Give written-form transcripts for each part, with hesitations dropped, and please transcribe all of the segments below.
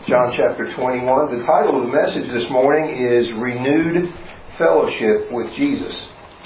John chapter 21. The title of the message this morning is Renewed Fellowship with Jesus.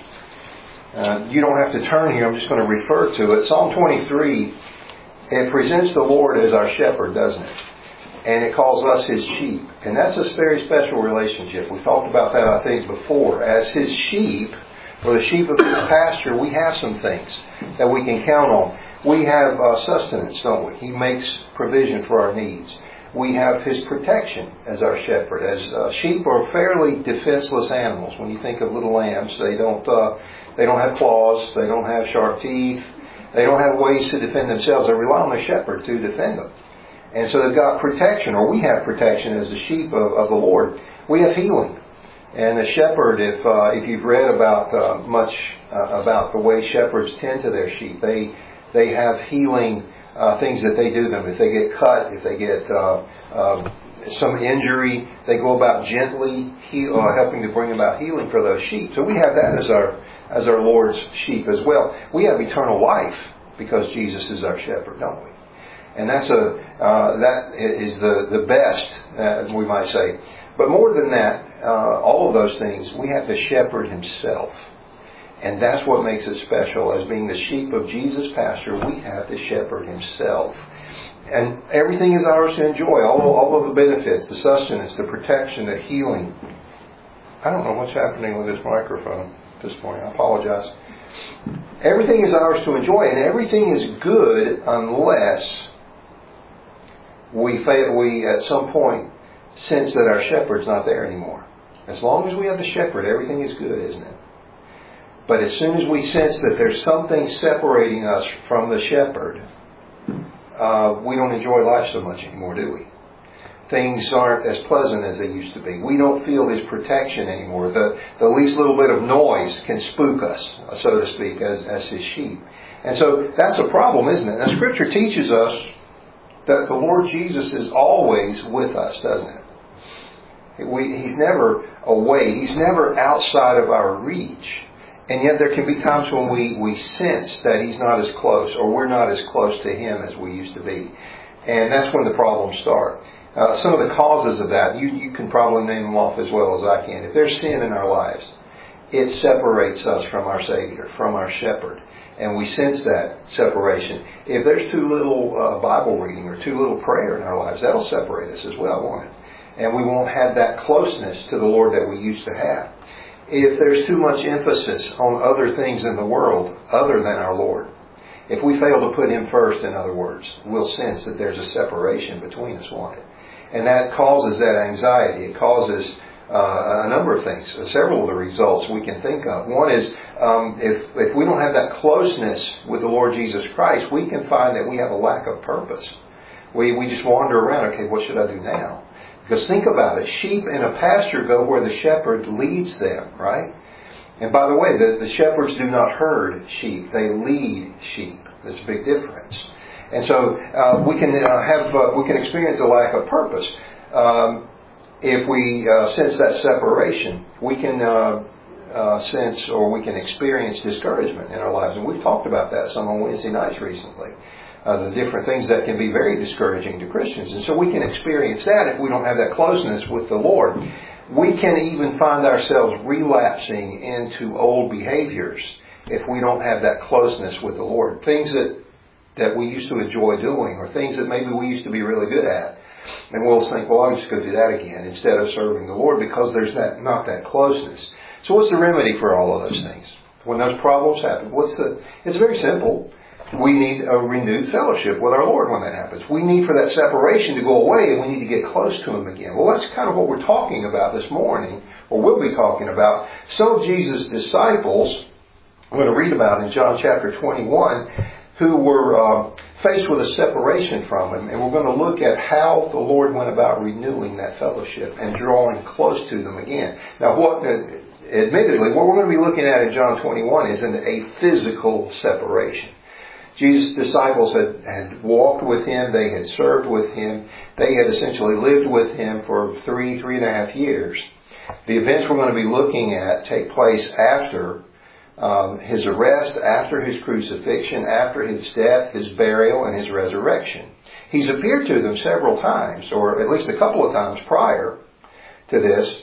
You don't have to turn here. I'm just going to refer to it. Psalm 23, it presents the Lord as our shepherd, doesn't it? And it calls us His sheep. And that's a very special relationship. We've talked about that, I think, before. As His sheep, or the sheep of His pasture, we have some things that we can count on. We have sustenance, don't we? He makes provision for our needs. We have His protection as our shepherd. As sheep are fairly defenseless animals. When you think of little lambs, they don't have claws, they don't have sharp teeth, they don't have ways to defend themselves. They rely on the shepherd to defend them. And so they've got protection, or we have protection as the sheep of the Lord. We have healing. And the shepherd, if you've read about much about the way shepherds tend to their sheep, they have healing things that they do to them. If they get cut, if they get some injury, they go about gently helping to bring about healing for those sheep. So we have that as our Lord's sheep as well. We have eternal life because Jesus is our shepherd, don't we? And that is the best, we might say. But more than that, all of those things, we have the shepherd Himself. And that's what makes it special. As being the sheep of Jesus' pasture, we have the shepherd Himself. And everything is ours to enjoy. All of the benefits, the sustenance, the protection, the healing. I don't know what's happening with this microphone at this point. I apologize. Everything is ours to enjoy. And everything is good unless we at some point sense that our shepherd's not there anymore. As long as we have the shepherd, everything is good, isn't it? But as soon as we sense that there's something separating us from the shepherd, we don't enjoy life so much anymore, do we? Things aren't as pleasant as they used to be. We don't feel His protection anymore. The least little bit of noise can spook us, so to speak, as His sheep. And so that's a problem, isn't it? Now, Scripture teaches us that the Lord Jesus is always with us, doesn't it? He's never away. He's never outside of our reach. And yet there can be times when we sense that He's not as close, or we're not as close to Him as we used to be. And that's when the problems start. Some of the causes of that, you can probably name them off as well as I can. If there's sin in our lives, it separates us from our Savior, from our shepherd. And we sense that separation. If there's too little Bible reading or too little prayer in our lives, that'll separate us as well, won't it? And we won't have that closeness to the Lord that we used to have. If there's too much emphasis on other things in the world other than our Lord, if we fail to put Him first, in other words, we'll sense that there's a separation between us, won't it? And that causes that anxiety. It causes a number of things. Several of the results we can think of. One is, if we don't have that closeness with the Lord Jesus Christ, we can find that we have a lack of purpose. We just wander around, okay, what should I do now? Because think about it, sheep in a pasture go where the shepherd leads them, right? And by the way, the shepherds do not herd sheep, they lead sheep. There's a big difference. And so we can experience a lack of purpose. If we sense that separation, we can sense, or we can experience discouragement in our lives. And we've talked about that some on Wednesday nights recently. The different things that can be very discouraging to Christians. And so we can experience that if we don't have that closeness with the Lord. We can even find ourselves relapsing into old behaviors if we don't have that closeness with the Lord. Things that we used to enjoy doing, or things that maybe we used to be really good at. And we'll think, well, I'll just go do that again instead of serving the Lord, because there's not that closeness. So what's the remedy for all of those things? When those problems happen, it's very simple. We need a renewed fellowship with our Lord when that happens. We need for that separation to go away, and we need to get close to Him again. Well, that's kind of what we're talking about this morning, or we'll be talking about. Some of Jesus' disciples, I'm going to read about in John chapter 21, who were faced with a separation from Him. And we're going to look at how the Lord went about renewing that fellowship and drawing close to them again. Now, admittedly, what we're going to be looking at in John 21 is a physical separation. Jesus' disciples had walked with Him. They had served with Him. They had essentially lived with Him for 3.5 years. The events we're going to be looking at take place after His arrest, after His crucifixion, after His death, His burial, and His resurrection. He's appeared to them several times, or at least a couple of times prior to this.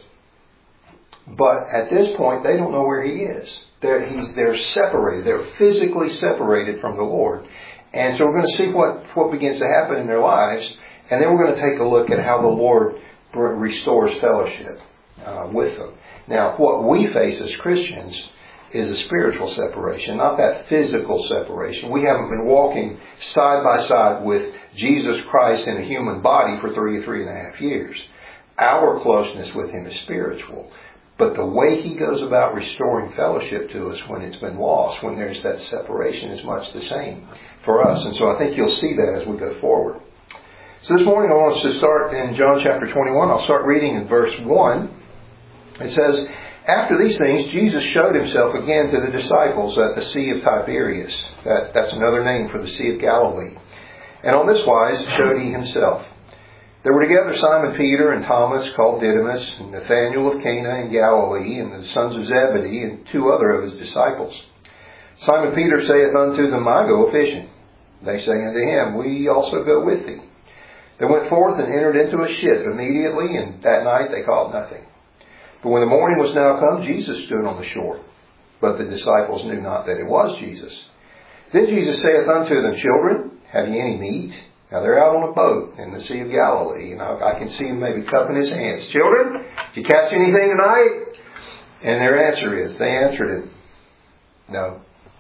But at this point, they don't know where He is. They're separated. They're physically separated from the Lord. And so we're going to see what begins to happen in their lives. And then we're going to take a look at how the Lord restores fellowship with them. Now, what we face as Christians is a spiritual separation, not that physical separation. We haven't been walking side by side with Jesus Christ in a human body for 3.5 years. Our closeness with Him is spiritual. But the way He goes about restoring fellowship to us when it's been lost, when there's that separation, is much the same for us. And so I think you'll see that as we go forward. So this morning I want us to start in John chapter 21. I'll start reading in verse 1. It says, "After these things, Jesus showed Himself again to the disciples at the Sea of Tiberias." That's another name for the Sea of Galilee. "And on this wise showed He Himself. There were together Simon Peter and Thomas called Didymus, and Nathanael of Cana in Galilee, and the sons of Zebedee, and 2 other of His disciples. Simon Peter saith unto them, I go a-fishing. They say unto him, We also go with thee. They went forth and entered into a ship immediately, and that night they caught nothing. But when the morning was now come, Jesus stood on the shore. But the disciples knew not that it was Jesus. Then Jesus saith unto them, Children, have ye any meat? Now they're out on a boat in the Sea of Galilee, and I can see him maybe cupping his hands. Children, did you catch anything tonight? And their answer is, they answered him, No.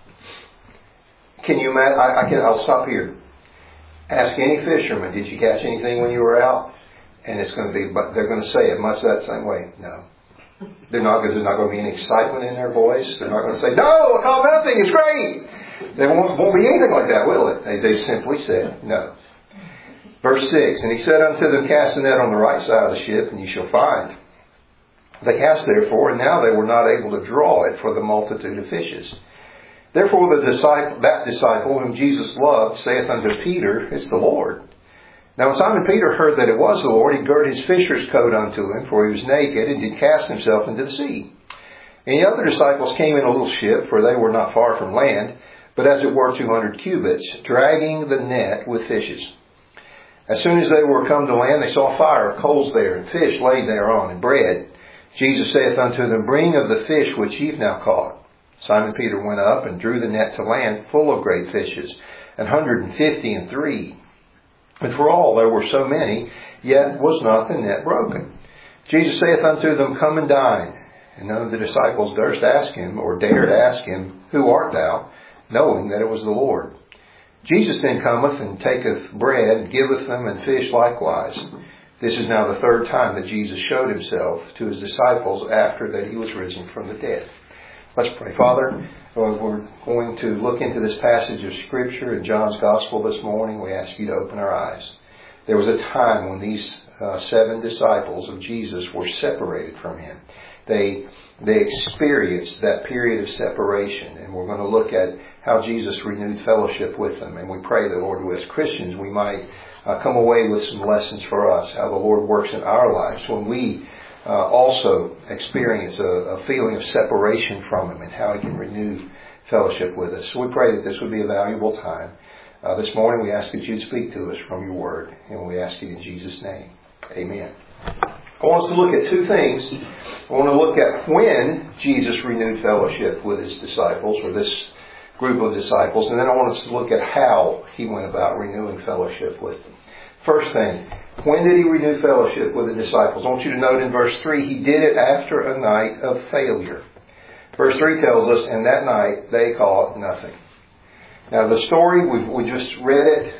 Can you imagine? I'll stop here. Ask any fisherman, did you catch anything when you were out? And it's going to be, but they're going to say it much that same way. No. There's not going to be any excitement in their voice. They're not going to say, No, I caught nothing, it's great. There won't be anything like that, will it? They simply said, No. Verse 6, And He said unto them, Cast the net on the right side of the ship, and ye shall find. They cast therefore, and now they were not able to draw it for the multitude of fishes. Therefore that disciple whom Jesus loved saith unto Peter, It's the Lord. Now when Simon Peter heard that it was the Lord, he girt his fisher's coat unto him, for he was naked, and did cast himself into the sea. And the other disciples came in a little ship, for they were not far from land, but as it were 200 cubits, dragging the net with fishes. As soon as they were come to land, they saw fire of coals there, and fish laid thereon, and bread. Jesus saith unto them, Bring of the fish which ye have now caught. Simon Peter went up and drew the net to land full of great fishes, 153. And for all there were so many, yet was not the net broken. Jesus saith unto them, Come and dine. And none of the disciples durst ask him, or dared ask him, Who art thou? Knowing that it was the Lord. Jesus then cometh and taketh bread, and giveth them, and fish likewise. This is now the 3rd time that Jesus showed Himself to His disciples after that He was risen from the dead. Let's pray. Father, we're going to look into this passage of Scripture in John's Gospel this morning. We ask You to open our eyes. There was a time when these 7 disciples of Jesus were separated from Him. They experienced that period of separation, and we're going to look at how Jesus renewed fellowship with them. And we pray that, Lord, as Christians, we might come away with some lessons for us, how the Lord works in our lives when we also experience a feeling of separation from Him, and how He can renew fellowship with us. So we pray that this would be a valuable time. This morning we ask that You'd speak to us from Your Word, and we ask it in Jesus' name. Amen. I want us to look at 2 things. I want to look at when Jesus renewed fellowship with His disciples, or this group of disciples, and then I want us to look at how He went about renewing fellowship with them. First thing, when did He renew fellowship with the disciples? I want you to note in verse 3, He did it after a night of failure. Verse 3 tells us, And that night they caught nothing. Now the story, we just read it.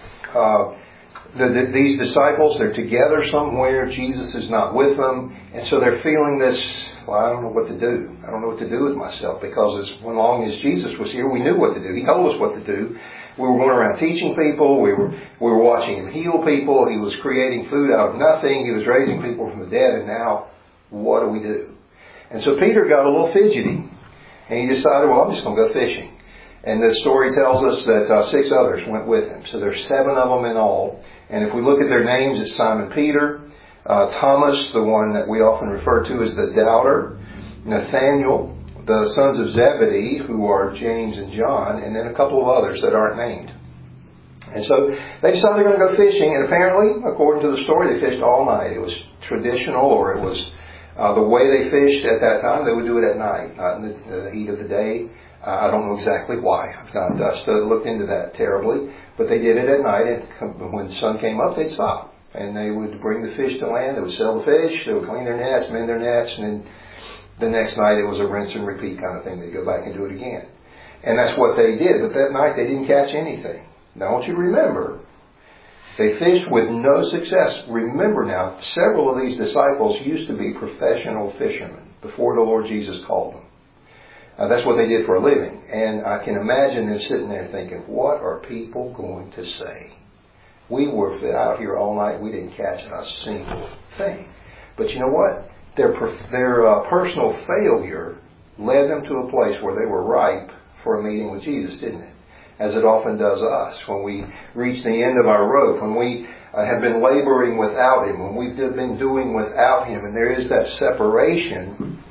These disciples, they're together somewhere. Jesus is not with them. And so they're feeling this, I don't know what to do. I don't know what to do with myself. Because as long as Jesus was here, we knew what to do. He told us what to do. We were going around teaching people. We were watching Him heal people. He was creating food out of nothing. He was raising people from the dead. And now, what do we do? And so Peter got a little fidgety. And he decided, I'm just going to go fishing. And the story tells us that 6 others went with him. So there's 7 of them in all. And if we look at their names, it's Simon Peter, Thomas, the one that we often refer to as the doubter, Nathanael, the sons of Zebedee, who are James and John, and then a couple of others that aren't named. And so they decided they're going to go fishing, and apparently, according to the story, they fished all night. It was traditional, or it was the way they fished at that time. They would do it at night, not in the heat of the day. I don't know exactly why. I've not looked into that terribly, but they did it at night, and when the sun came up, they'd stop. And they would bring the fish to land, they would sell the fish, they would clean their nets, mend their nets, and then the next night it was a rinse and repeat kind of thing. They'd go back and do it again. And that's what they did, but that night they didn't catch anything. Now I want you to remember, they fished with no success. Remember now, several of these disciples used to be professional fishermen before the Lord Jesus called them. That's what they did for a living. And I can imagine them sitting there thinking, what are people going to say? We were out here all night. We didn't catch a single thing. But you know what? Their personal failure led them to a place where they were ripe for a meeting with Jesus, didn't it? As it often does us. When we reach the end of our rope, when we have been laboring without Him, when we've been doing without Him, and there is that separation,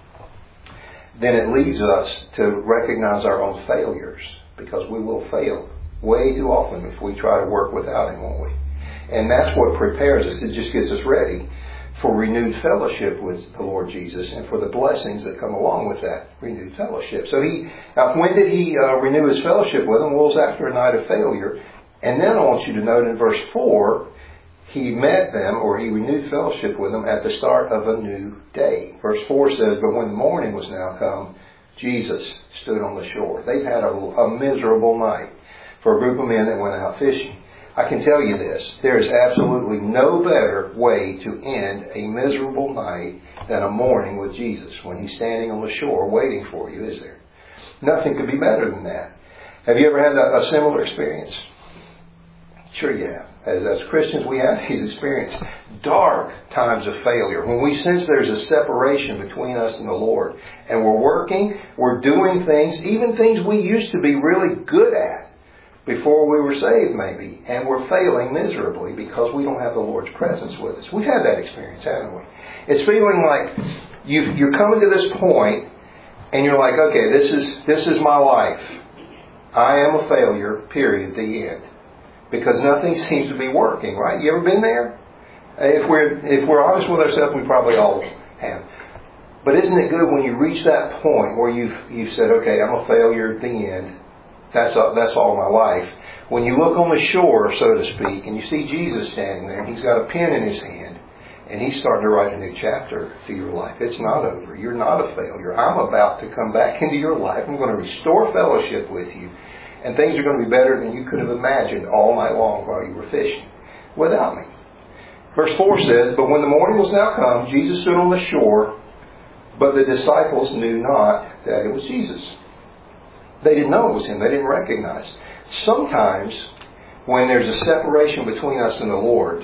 then it leads us to recognize our own failures, because we will fail way too often if we try to work without Him, won't we? And that's what prepares us. It just gets us ready for renewed fellowship with the Lord Jesus and for the blessings that come along with that renewed fellowship. So when did He renew His fellowship with them? Well, it was after a night of failure. And then I want you to note in verse 4, He met them, or He renewed fellowship with them at the start of a new day. Verse 4 says, but when the morning was now come, Jesus stood on the shore. They've had a miserable night for a group of men that went out fishing. I can tell you this, there is absolutely no better way to end a miserable night than a morning with Jesus when He's standing on the shore waiting for you, is there? Nothing could be better than that. Have you ever had a similar experience? Sure you have. As Christians, we have these experienced dark times of failure. When we sense there's a separation between us and the Lord, and we're working, we're doing things, even things we used to be really good at before we were saved maybe, and we're failing miserably because we don't have the Lord's presence with us. We've had that experience, haven't we? It's feeling like you're coming to this point and you're like, okay, this is my life. I am a failure, period, the end. Because nothing seems to be working, right? You ever been there? If we're honest with ourselves, we probably all have. But isn't it good when you reach that point where you've said, okay, I'm a failure at the end. That's all my life. When you look on the shore, so to speak, and you see Jesus standing there, and He's got a pen in His hand, and He's starting to write a new chapter to your life. It's not over. You're not a failure. I'm about to come back into your life. I'm going to restore fellowship with you, and things are going to be better than you could have imagined all night long while you were fishing without me. Verse 4 says, but when the morning was now come, Jesus stood on the shore, but the disciples knew not that it was Jesus. They didn't know it was Him. They didn't recognize. Sometimes, when there's a separation between us and the Lord,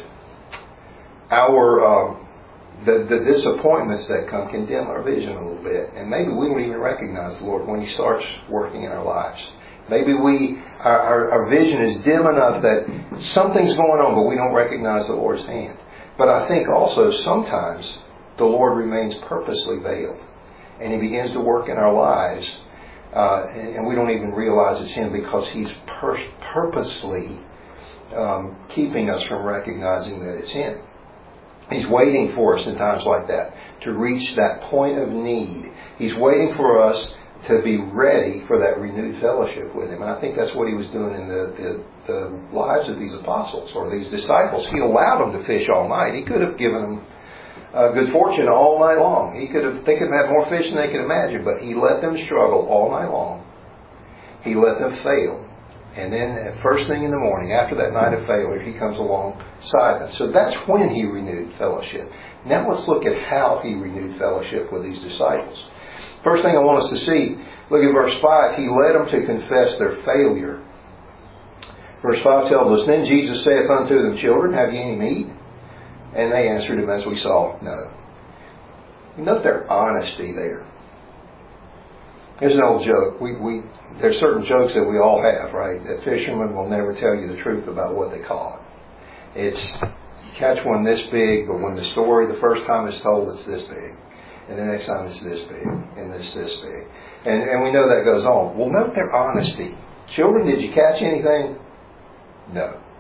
the disappointments that come can dim our vision a little bit, and maybe we don't even recognize the Lord when He starts working in our lives. Maybe our vision is dim enough that something's going on, but we don't recognize the Lord's hand. But I think also sometimes the Lord remains purposely veiled, and He begins to work in our lives. And we don't even realize it's Him because He's purposely keeping us from recognizing that it's Him. He's waiting for us in times like that to reach that point of need. He's waiting for us to be ready for that renewed fellowship with Him. And I think that's what He was doing in the lives of these apostles or these disciples. He allowed them to fish all night. He could have given them good fortune all night long. They could have had more fish than they could imagine, but He let them struggle all night long. He let them fail. And then at first thing in the morning, after that night of failure, He comes alongside them. So that's when He renewed fellowship. Now let's look at how He renewed fellowship with these disciples. First thing I want us to see, look at verse 5. He led them to confess their failure. Verse 5 tells us, then Jesus saith unto them, children, have ye any meat? And they answered Him, as we saw, no. Note their honesty there. There's an old joke. There's certain jokes that we all have, right? That fishermen will never tell you the truth about what they caught. It's, you catch one this big, but when the story, the first time it's told, it's this big. And the next time it's this big. And it's this big. And we know that goes on. Well, note their honesty. Children, did you catch anything? No.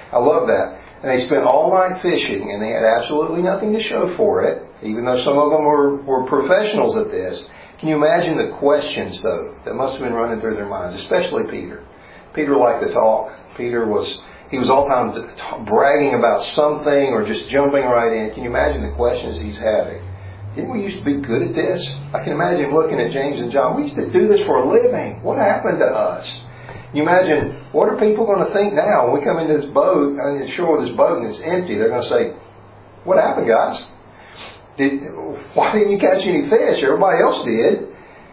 I love that. And they spent all night fishing, and they had absolutely nothing to show for it, even though some of them were professionals at this. Can you imagine the questions, though, that must have been running through their minds, especially Peter? Peter liked to talk. He was all the time bragging about something or just jumping right in. Can you imagine the questions he's having? Didn't we used to be good at this? I can imagine him looking at James and John. We used to do this for a living. What happened to us? Can you imagine, what are people going to think now when we come into this boat, on the shore of this boat, and it's empty? They're going to say, what happened, guys? Why didn't you catch any fish? Everybody else did.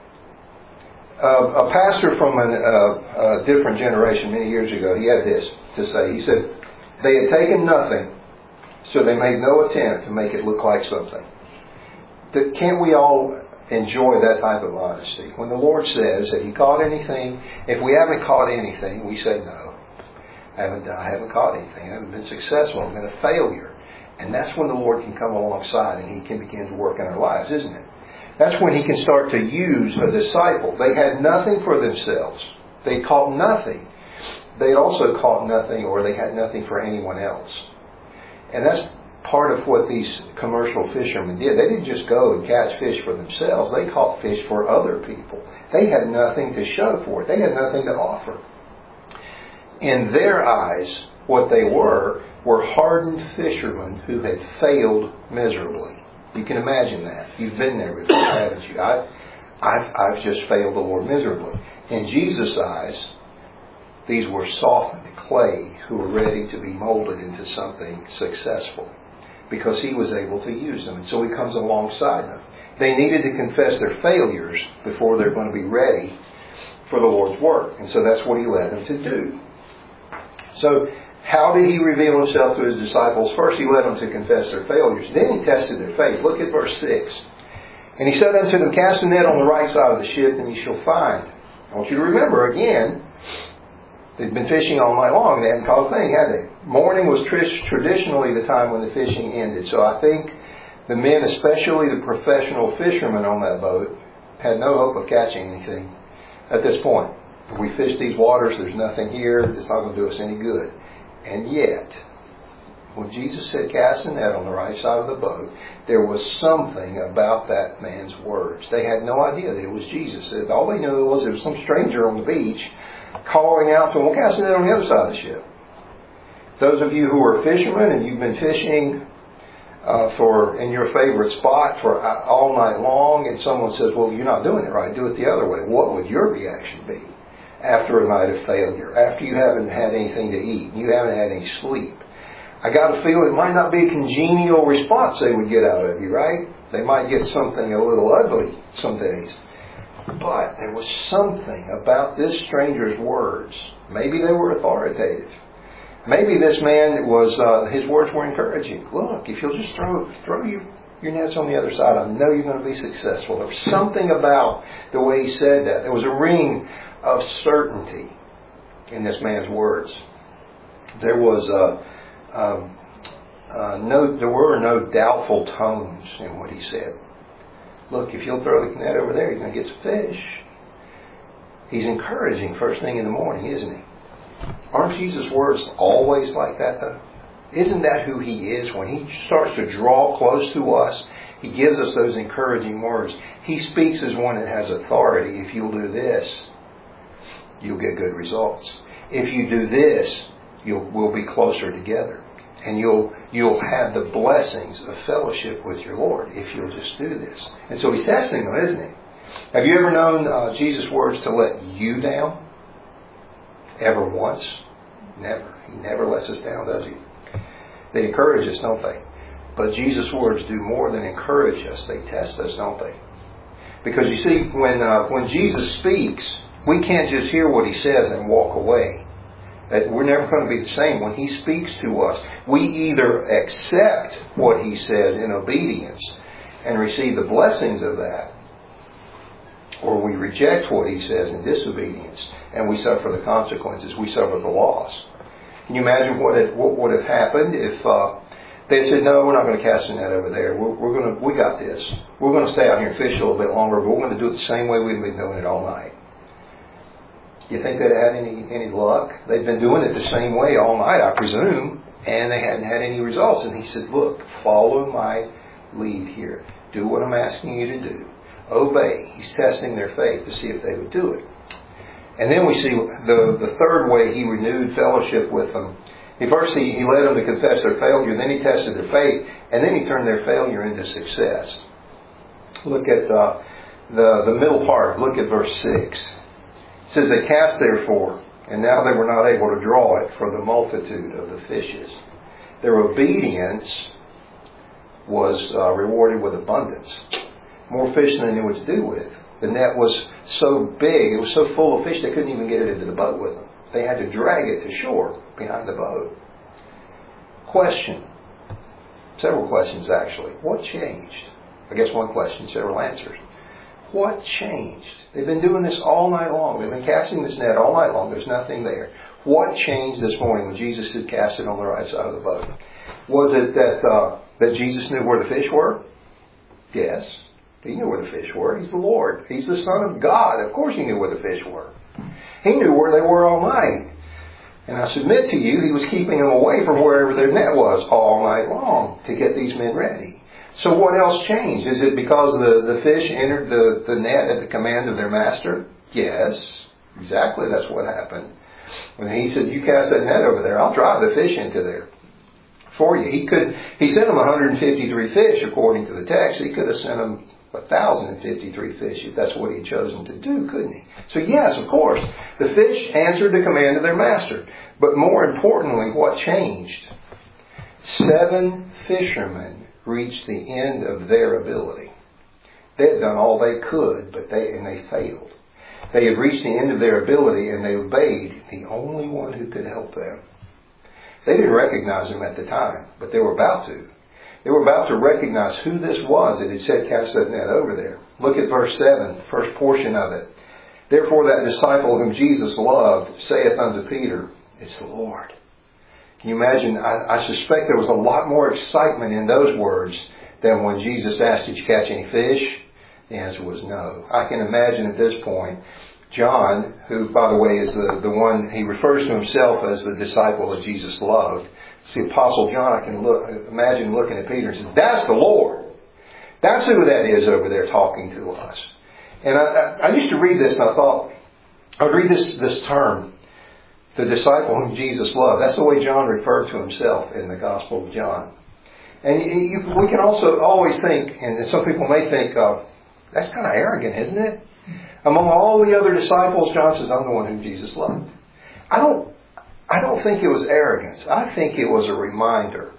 A pastor from a different generation many years ago, he had this to say. He said, they had taken nothing, so they made no attempt to make it look like something. Can't we all enjoy that type of honesty? When the Lord says, have you caught anything? If we haven't caught anything, we say, no. I haven't caught anything. I haven't been successful. I've been a failure. And that's when the Lord can come alongside and He can begin to work in our lives, isn't it? That's when He can start to use a disciple. They had nothing for themselves. They caught nothing. They also caught nothing, or they had nothing for anyone else. And that's part of what these commercial fishermen did. They didn't just go and catch fish for themselves. They caught fish for other people. They had nothing to show for it. They had nothing to offer. In their eyes, what they were hardened fishermen who had failed miserably. You can imagine that. You've been there before, haven't you? I've just failed the Lord miserably. In Jesus' eyes, these were softened clay who were ready to be molded into something successful, because He was able to use them. And so He comes alongside them. They needed to confess their failures before they're going to be ready for the Lord's work. And so that's what He led them to do. So how did He reveal Himself to His disciples? First, He led them to confess their failures. Then He tested their faith. Look at verse 6. And He said unto them, cast the net on the right side of the ship, and ye shall find. I want you to remember again, they'd been fishing all night long. They hadn't caught a thing, had they? Morning was traditionally the time when the fishing ended. So I think the men, especially the professional fishermen on that boat, had no hope of catching anything at this point. If we fish these waters, there's nothing here. It's not going to do us any good. And yet, when Jesus said cast the net on the right side of the boat, there was something about that man's words. They had no idea that it was Jesus. All they knew was it was some stranger on the beach calling out to them, well, cast the net on the other side of the ship. Those of you who are fishermen and you've been fishing in your favorite spot for all night long, and someone says, well, you're not doing it right, do it the other way. What would your reaction be after a night of failure, after you haven't had anything to eat, you haven't had any sleep? I got a feeling it might not be a congenial response they would get out of you, right? They might get something a little ugly some days. But there was something about this stranger's words. Maybe they were authoritative. Maybe this man his words were encouraging. Look, if you'll just throw your nets on the other side, I know you're going to be successful. There was something about the way he said that. There was a ring of certainty in this man's words. There was there were no doubtful tones in what he said. Look, if you'll throw the net over there, you're going to get some fish. He's encouraging first thing in the morning, isn't he? Aren't Jesus' words always like that, though? Isn't that who He is? When He starts to draw close to us, He gives us those encouraging words. He speaks as one that has authority. If you'll do this, you'll get good results. If you do this, we'll be closer together. And you'll have the blessings of fellowship with your Lord if you'll just do this. And so He's testing them, isn't He? Have you ever known Jesus' words to let you down? Ever once? Never. He never lets us down, does He? They encourage us, don't they? But Jesus' words do more than encourage us. They test us, don't they? Because you see, when Jesus speaks, we can't just hear what He says and walk away. That we're never going to be the same. When He speaks to us, we either accept what He says in obedience and receive the blessings of that, or we reject what He says in disobedience and we suffer the consequences. We suffer the loss. Can you imagine what would have happened if they had said, no, we're not going to cast a net over there. We got this. We're going to stay out here and fish a little bit longer, but we're going to do it the same way we've been doing it all night. You think they'd had any luck? They'd been doing it the same way all night, I presume, and they hadn't had any results. And he said, look, follow my lead here. Do what I'm asking you to do. Obey. He's testing their faith to see if they would do it. And then we see the third way he renewed fellowship with them. First, he led them to confess their failure, then he tested their faith, and then he turned their failure into success. Look at the middle part. Look at verse 6. It says, they cast therefore, and now they were not able to draw it for the multitude of the fishes. Their obedience was rewarded with abundance. More fish than they knew what to do with. The net was so big, it was so full of fish, they couldn't even get it into the boat with them. They had to drag it to shore behind the boat. Question. Several questions, actually. What changed? I guess one question, several answers. What changed? They've been doing this all night long. They've been casting this net all night long. There's nothing there. What changed this morning when Jesus had cast it on the right side of the boat? Was it that Jesus knew where the fish were? Yes. He knew where the fish were. He's the Lord. He's the Son of God. Of course he knew where the fish were. He knew where they were all night. And I submit to you, he was keeping them away from wherever their net was all night long to get these men ready. So what else changed? Is it because the fish entered the net at the command of their master? Yes. Exactly, that's what happened. When he said, you cast that net over there, I'll drive the fish into there for you. He sent them 153 fish according to the text. He could have sent them 1,053 fish if that's what he had chosen to do, couldn't he? So yes, of course, the fish answered the command of their master. But more importantly, what changed? 7 fishermen reached the end of their ability. They had done all they could, but they failed. They had reached the end of their ability and they obeyed the only one who could help them. They didn't recognize him at the time, but they were about to. They were about to recognize who this was that had said, cast that net over there. Look at verse 7, first portion of it. Therefore that disciple whom Jesus loved saith unto Peter, it's the Lord. Can you imagine? I suspect there was a lot more excitement in those words than when Jesus asked, did you catch any fish? The answer was no. I can imagine at this point, John, who, by the way, is the one, he refers to himself as the disciple that Jesus loved. It's the Apostle John. I can imagine looking at Peter and saying, that's the Lord. That's who that is over there talking to us. And I used to read this and I thought, I'd read this term, the disciple whom Jesus loved. That's the way John referred to himself in the Gospel of John. And we can also always think, and some people may think, that's kind of arrogant, isn't it? Among all the other disciples, John says, I'm the one whom Jesus loved. I don't think it was arrogance. I think it was a reminder.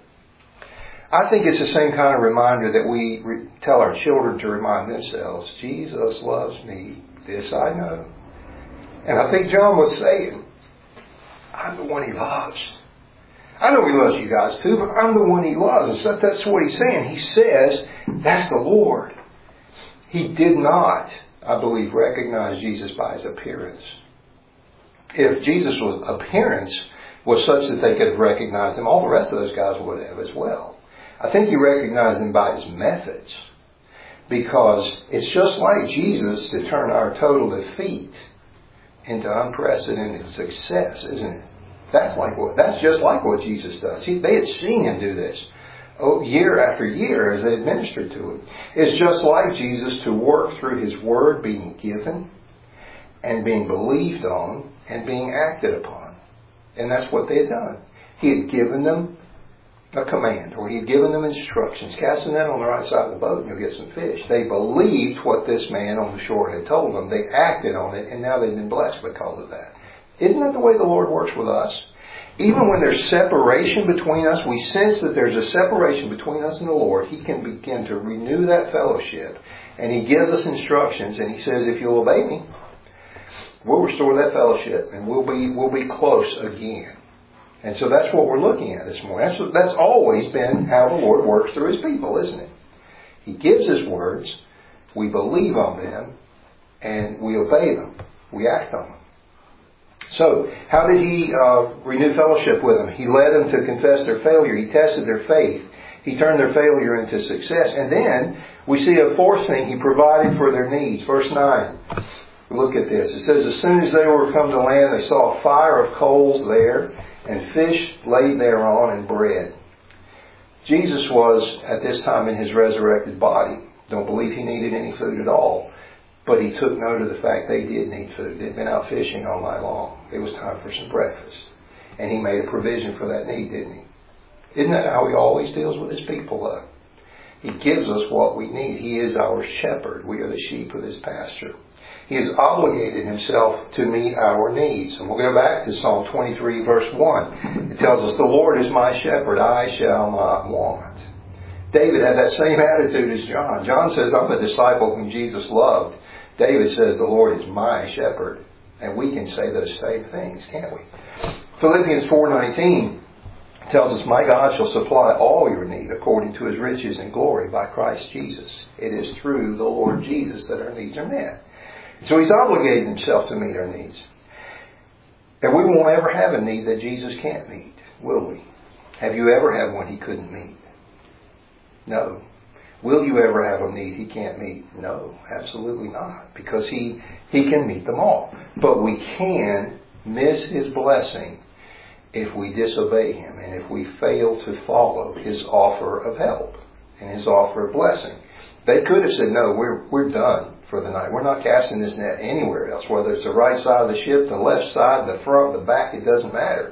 I think it's the same kind of reminder that we tell our children to remind themselves, Jesus loves me, this I know. And I think John was saying, I'm the one he loves. I know he loves you guys too, but I'm the one he loves. And so that's what he's saying. He says, that's the Lord. He did not, I believe, recognize Jesus by his appearance. If Jesus' appearance was such that they could have recognized him, all the rest of those guys would have as well. I think he recognized him by his methods. Because it's just like Jesus to turn our total defeat into unprecedented success, isn't it? That's just like what Jesus does. They had seen him do this year after year as they administered to him. It's just like Jesus to work through his word being given and being believed on and being acted upon. And that's what they had done. He had given them a command, or he had given them instructions. Cast the net on the right side of the boat and you'll get some fish. They believed what this man on the shore had told them. They acted on it, and now they've been blessed because of that. Isn't that the way the Lord works with us? Even when there's separation between us, we sense that there's a separation between us and the Lord, he can begin to renew that fellowship. And he gives us instructions, and he says, if you'll obey me, we'll restore that fellowship, and we'll be close again. And so that's what we're looking at this morning. That's always been how the Lord works through his people, isn't it? He gives his words, we believe on them, and we obey them. We act on them. So, how did he renew fellowship with them? He led them to confess their failure. He tested their faith. He turned their failure into success. And then we see a fourth thing. He provided for their needs. Verse 9. Look at this. It says, as soon as they were come to land, they saw a fire of coals there, and fish laid thereon, and bread. Jesus was, at this time in his resurrected body, don't believe he needed any food at all. But he took note of the fact they did need food. They'd been out fishing all night long. It was time for some breakfast. And he made a provision for that need, didn't he? Isn't that how he always deals with his people, though? He gives us what we need. He is our shepherd. We are the sheep of his pasture. He has obligated himself to meet our needs. And we'll go back to Psalm 23, verse 1. It tells us, the Lord is my shepherd, I shall not want. David had that same attitude as John. John says, I'm a disciple whom Jesus loved. David says, the Lord is my shepherd. And we can say those same things, can't we? Philippians 4:19 tells us, my God shall supply all your need according to his riches and glory by Christ Jesus. It is through the Lord Jesus that our needs are met. So he's obligated himself to meet our needs. And we won't ever have a need that Jesus can't meet, will we? Have you ever had one he couldn't meet? No. Will you ever have a need he can't meet? No, absolutely not. Because he can meet them all. But we can miss his blessing if we disobey him and if we fail to follow his offer of help and his offer of blessing. They could have said, no, we're done for the night. We're not casting this net anywhere else. Whether it's the right side of the ship, the left side, the front, the back, it doesn't matter.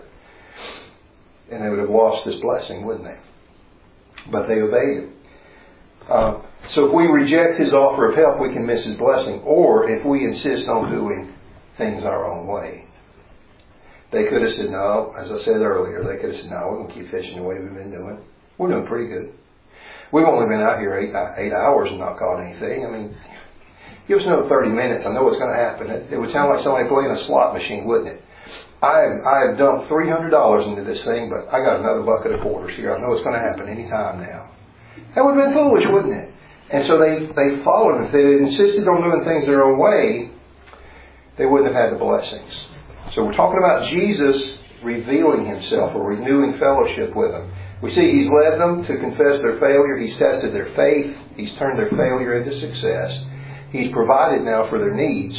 And they would have lost this blessing, wouldn't they? But they obeyed him. So if we reject his offer of help, we can miss his blessing. Or if we insist on doing things our own way. They could have said, no, as I said earlier, they could have said, no, we're going to keep fishing the way we've been doing. We're doing pretty good. We've only been out here 8 hours and not caught anything. I mean, give us another 30 minutes. I know what's going to happen. It would sound like somebody playing a slot machine, wouldn't it? I have dumped $300 into this thing, but I got another bucket of quarters here. I know it's going to happen any time now. That would have been foolish, wouldn't it? And so they followed him. If they had insisted on doing things their own way, they wouldn't have had the blessings. So we're talking about Jesus revealing himself or renewing fellowship with them. We see he's led them to confess their failure. He's tested their faith. He's turned their failure into success. He's provided now for their needs.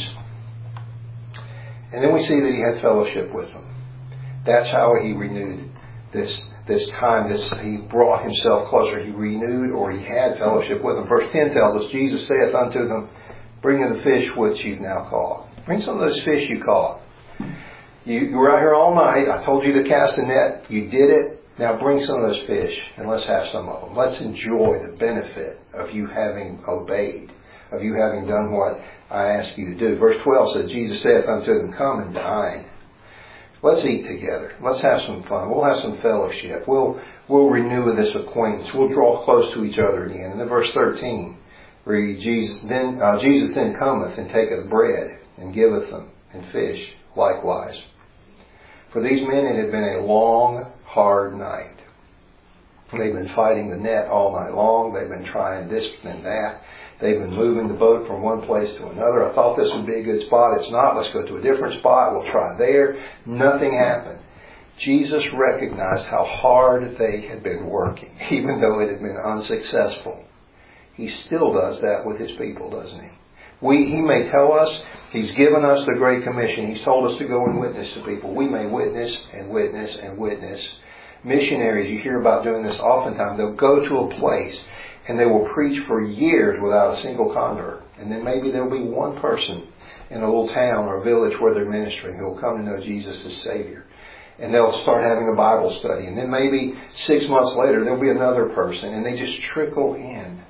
And then we see that he had fellowship with them. That's how he renewed this time. He brought himself closer. He renewed or he had fellowship with them. Verse 10 tells us, Jesus saith unto them, bring in the fish which you've now caught. Bring some of those fish you caught. You were out here all night. I told you to cast a net. You did it. Now bring some of those fish and let's have some of them. Let's enjoy the benefit of you having obeyed, of you having done what I asked you to do. Verse 12 says, Jesus saith unto them, come and dine. Let's eat together. Let's have some fun. We'll have some fellowship. We'll renew this acquaintance. We'll draw close to each other again. And then verse 13, read, Jesus then cometh and taketh bread and giveth them, and fish likewise. For these men it had been a long, hard night. They've been fighting the net all night long. They've been trying this and that. They've been moving the boat from one place to another. I thought this would be a good spot. It's not. Let's go to a different spot. We'll try there. Nothing happened. Jesus recognized how hard they had been working, even though it had been unsuccessful. He still does that with his people, doesn't he? He may tell us, he's given us the Great Commission. He's told us to go and witness to people. We may witness and witness and witness. Missionaries, you hear about doing this oftentimes. They'll go to a place and they will preach for years without a single convert. And then maybe there'll be one person in a little town or a village where they're ministering who will come to know Jesus as Savior. And they'll start having a Bible study. And then maybe 6 months later there'll be another person. And they just trickle in.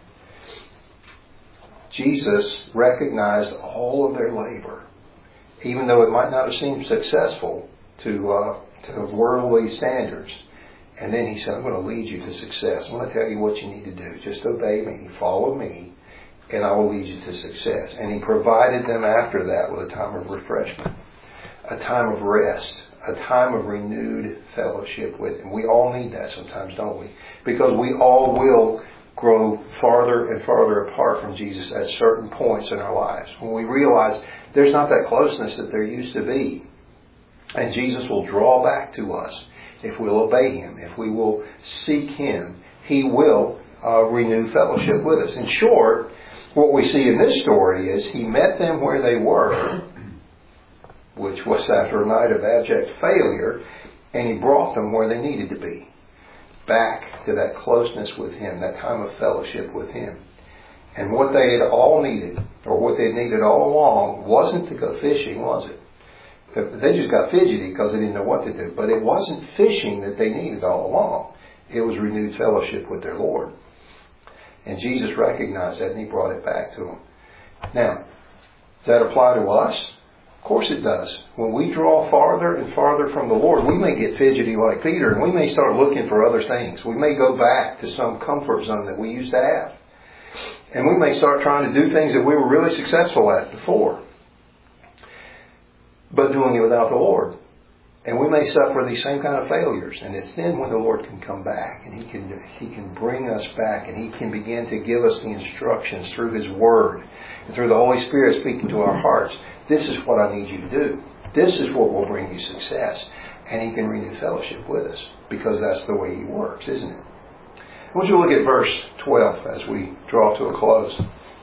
Jesus recognized all of their labor, even though it might not have seemed successful to worldly standards. And then he said, I'm going to lead you to success. I'm going to tell you what you need to do. Just obey me, follow me, and I will lead you to success. And he provided them after that with a time of refreshment, a time of rest, a time of renewed fellowship with him. We all need that sometimes, don't we? Because we all will grow farther and farther apart from Jesus at certain points in our lives. When we realize there's not that closeness that there used to be. And Jesus will draw back to us if we'll obey him. If we will seek him, he will renew fellowship with us. In short, What we see in this story is He met them where they were, which was after a night of abject failure, and He brought them where they needed to be. Back to that closeness with Him, that time of fellowship with Him. And what they had all needed, or what they had needed all along, wasn't to go fishing, was it? They just got fidgety because they didn't know what to do. But it wasn't fishing that they needed all along. It was renewed fellowship with their Lord. And Jesus recognized that and He brought it back to them. Now, does that apply to us? Of course it does. When we draw farther and farther from the Lord, we may get fidgety like Peter, and we may start looking for other things. We may go back to some comfort zone that we used to have. And we may start trying to do things that we were really successful at before, but doing it without the Lord. And we may suffer these same kind of failures. And it's then when the Lord can come back and He can bring us back, and He can begin to give us the instructions through His Word and through the Holy Spirit speaking to our hearts. This is what I need you to do. This is what will bring you success. And He can renew fellowship with us, because that's the way He works, isn't it? I want you to look at verse 12 as we draw to a close.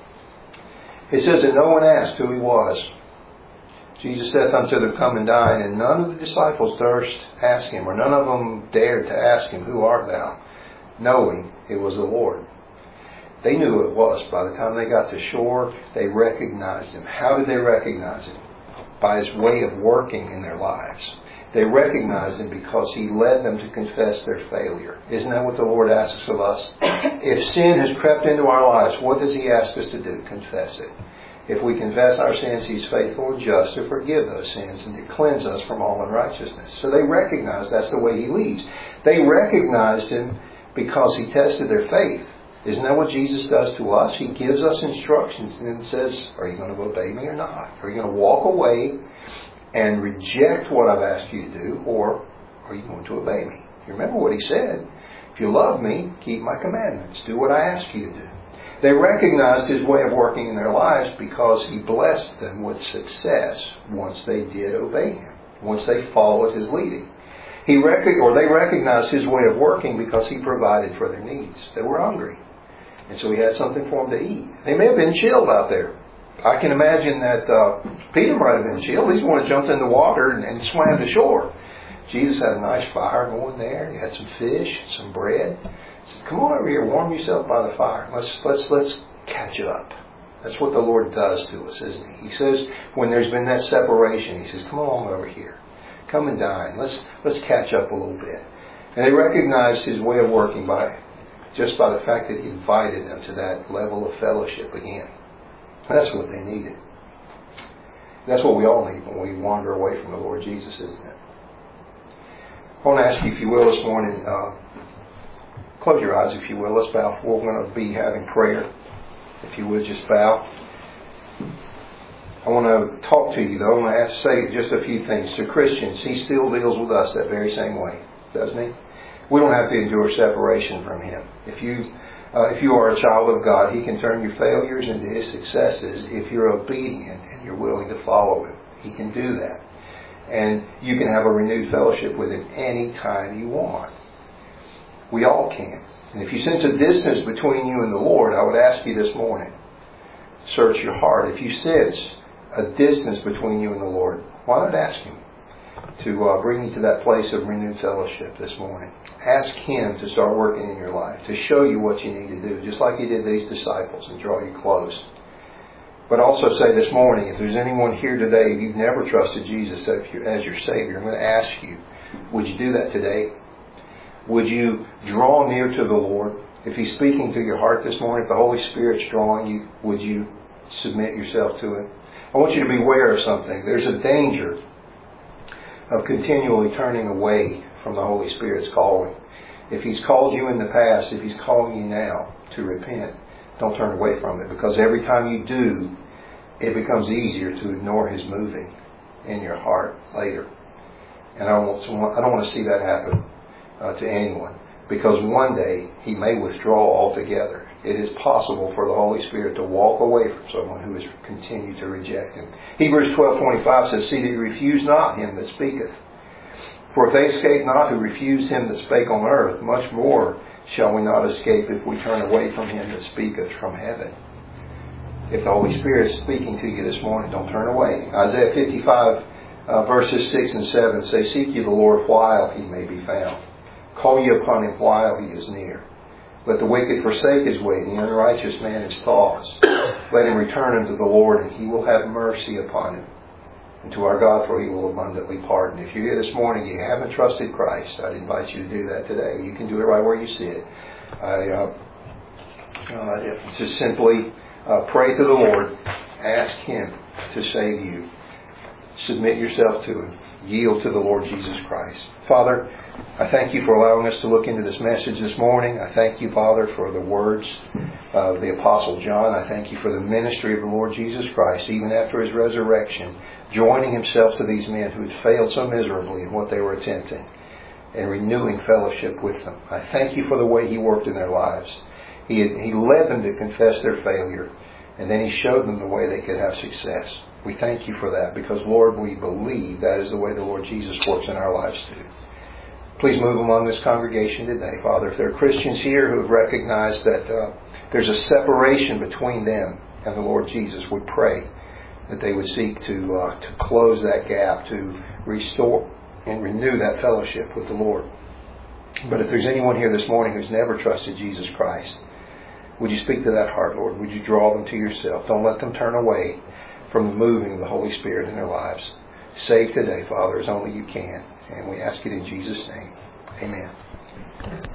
It says that no one asked who He was. Jesus saith unto them, Come and dine. And none of the disciples durst ask Him, or none of them dared to ask Him, Who art thou? Knowing it was the Lord. They knew who it was. By the time they got to shore, they recognized Him. How did they recognize Him? By His way of working in their lives. They recognized Him because He led them to confess their failure. Isn't that what the Lord asks of us? If sin has crept into our lives, what does He ask us to do? Confess it. If we confess our sins, He's faithful and just to forgive those sins and to cleanse us from all unrighteousness. So they recognized that's the way He leads. They recognized Him because He tested their faith. Isn't that what Jesus does to us? He gives us instructions and then says, are you going to obey me or not? Are you going to walk away and reject what I've asked you to do, or are you going to obey me? You remember what He said. If you love me, keep my commandments. Do what I ask you to do. They recognized His way of working in their lives because He blessed them with success once they did obey Him, once they followed His leading. They recognized His way of working because He provided for their needs. They were hungry, and so He had something for them to eat. They may have been chilled out there. I can imagine that Peter might have been chilled. He's the one who jumped in the water and swam to shore. Jesus had a nice fire going there. He had some fish, some bread. He said, come on over here, warm yourself by the fire. Let's catch up. That's what the Lord does to us, isn't He? He says, when there's been that separation, He says, come along over here. Come and dine. Let's catch up a little bit. And they recognized His way of working just by the fact that He invited them to that level of fellowship again. That's what they needed. That's what we all need when we wander away from the Lord Jesus, isn't it? I want to ask you, if you will, this morning, close your eyes, if you will. Let's bow. We're going to be having prayer. If you would, just bow. I want to talk to you, though. I want to say just a few things. To Christians, He still deals with us that very same way, doesn't He? We don't have to endure separation from Him. If you are a child of God, He can turn your failures into His successes if you're obedient and you're willing to follow Him. He can do that. And you can have a renewed fellowship with Him any time you want. We all can. And if you sense a distance between you and the Lord, I would ask you this morning, search your heart. If you sense a distance between you and the Lord, why not ask Him to bring you to that place of renewed fellowship this morning? Ask Him to start working in your life, to show you what you need to do, just like He did these disciples, and draw you close. But also say this morning, if there's anyone here today, if you've never trusted Jesus as your Savior, I'm going to ask you, would you do that today? Would you draw near to the Lord? If He's speaking to your heart this morning, if the Holy Spirit's drawing you, would you submit yourself to Him? I want you to be aware of something. There's a danger of continually turning away from the Holy Spirit's calling. If He's called you in the past, if He's calling you now to repent, don't turn away from it, because every time you do, it becomes easier to ignore His moving in your heart later. And I don't want to see that happen to anyone, because one day He may withdraw altogether. It is possible for the Holy Spirit to walk away from someone who has continued to reject Him. Hebrews 12:25 says, see that you refuse not Him that speaketh. For if they escape not who refused Him that spake on earth, much more shall we not escape if we turn away from Him that speaketh from heaven. If the Holy Spirit is speaking to you this morning, don't turn away. Isaiah 55 verses 6 and 7 say, "Seek ye the Lord while He may be found. Call ye upon Him while He is near. Let the wicked forsake his way, and the unrighteous man his thoughts. Let him return unto the Lord, and He will have mercy upon him. And to our God, for He will abundantly pardon." If you're here this morning, you haven't trusted Christ, I'd invite you to do that today. You can do it right where you sit. Just simply pray to the Lord. Ask Him to save you. Submit yourself to Him. Yield to the Lord Jesus Christ. Father, I thank You for allowing us to look into this message this morning. I thank You, Father, for the words of the Apostle John. I thank You for the ministry of the Lord Jesus Christ, even after His resurrection, joining Himself to these men who had failed so miserably in what they were attempting and renewing fellowship with them. I thank You for the way He worked in their lives. He led them to confess their failure, and then He showed them the way they could have success. We thank You for that because, Lord, we believe that is the way the Lord Jesus works in our lives too. Please move among this congregation today, Father. If there are Christians here who have recognized that there's a separation between them and the Lord Jesus, we pray that they would seek to close that gap, to restore and renew that fellowship with the Lord. But if there's anyone here this morning who's never trusted Jesus Christ, would You speak to that heart, Lord? Would You draw them to Yourself? Don't let them turn away from the moving of the Holy Spirit in their lives. Save today, Father, as only You can. And we ask it in Jesus' name. Amen.